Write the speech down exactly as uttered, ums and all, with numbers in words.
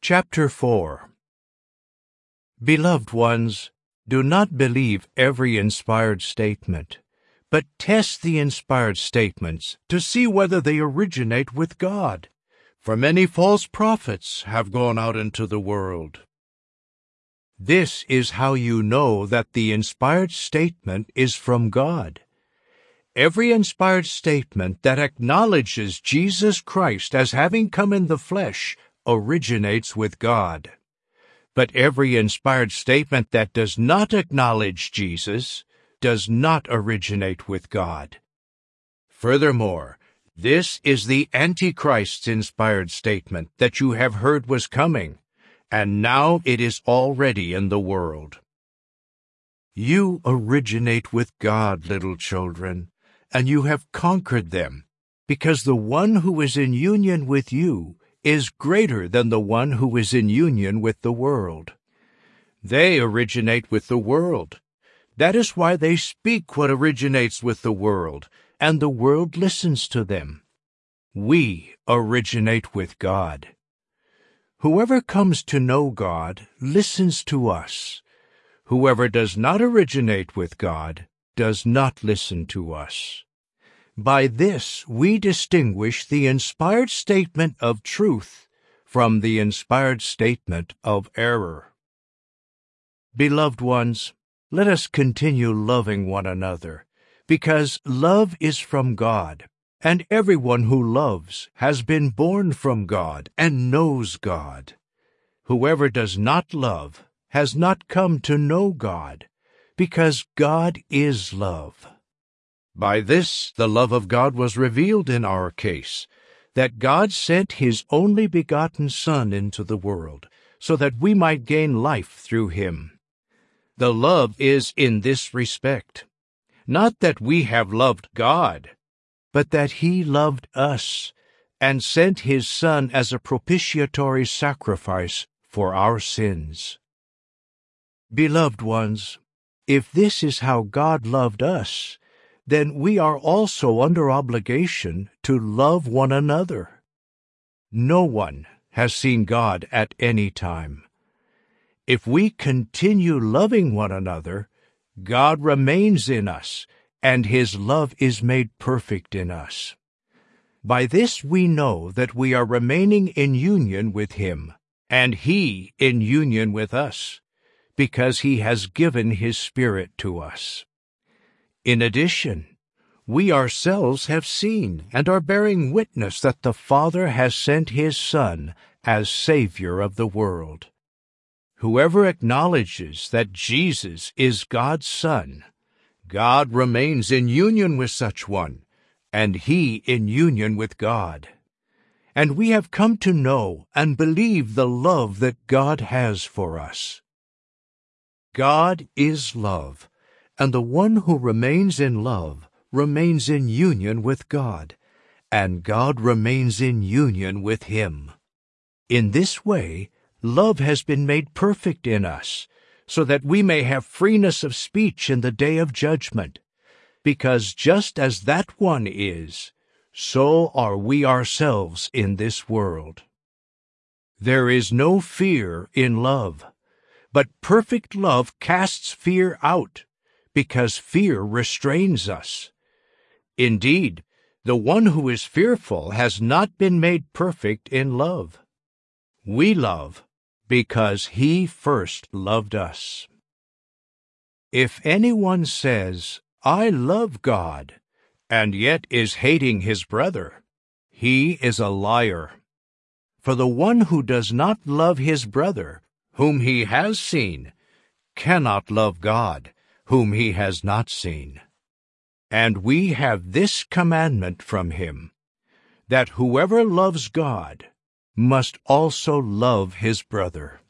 Chapter four. Beloved ones, do not believe every inspired statement, but test the inspired statements to see whether they originate with God, for many false prophets have gone out into the world. This is how you know that the inspired statement is from God. Every inspired statement that acknowledges Jesus Christ as having come in the flesh originates with God. But every inspired statement that does not acknowledge Jesus does not originate with God. Furthermore, this is the Antichrist's inspired statement that you have heard was coming, and now it is already in the world. You originate with God, little children, and you have conquered them, because the one who is in union with you is greater than the one who is in union with the world. They originate with the world. That is why they speak what originates with the world, and the world listens to them. We originate with God. Whoever comes to know God listens to us. Whoever does not originate with God does not listen to us. By this we distinguish the inspired statement of truth from the inspired statement of error. Beloved ones, let us continue loving one another, because love is from God, and everyone who loves has been born from God and knows God. Whoever does not love has not come to know God, because God is love. By this the love of God was revealed in our case, that God sent His only begotten Son into the world, so that we might gain life through Him. The love is in this respect, not that we have loved God, but that He loved us, and sent His Son as a propitiatory sacrifice for our sins. Beloved ones, if this is how God loved us, then we are also under obligation to love one another. No one has seen God at any time. If we continue loving one another, God remains in us, and His love is made perfect in us. By this we know that we are remaining in union with Him, and He in union with us, because He has given His Spirit to us. In addition, we ourselves have seen and are bearing witness that the Father has sent His Son as Savior of the world. Whoever acknowledges that Jesus is God's Son, God remains in union with such one, and He in union with God. And we have come to know and believe the love that God has for us. God is love, and the one who remains in love remains in union with God, and God remains in union with him. In this way, love has been made perfect in us, so that we may have freeness of speech in the day of judgment, because just as that one is, so are we ourselves in this world. There is no fear in love, but perfect love casts fear out, because fear restrains us. Indeed, the one who is fearful has not been made perfect in love. We love because he first loved us. If anyone says, "I love God," and yet is hating his brother, he is a liar. For the one who does not love his brother, whom he has seen, cannot love God, whom he has not seen. And we have this commandment from him, that whoever loves God must also love his brother.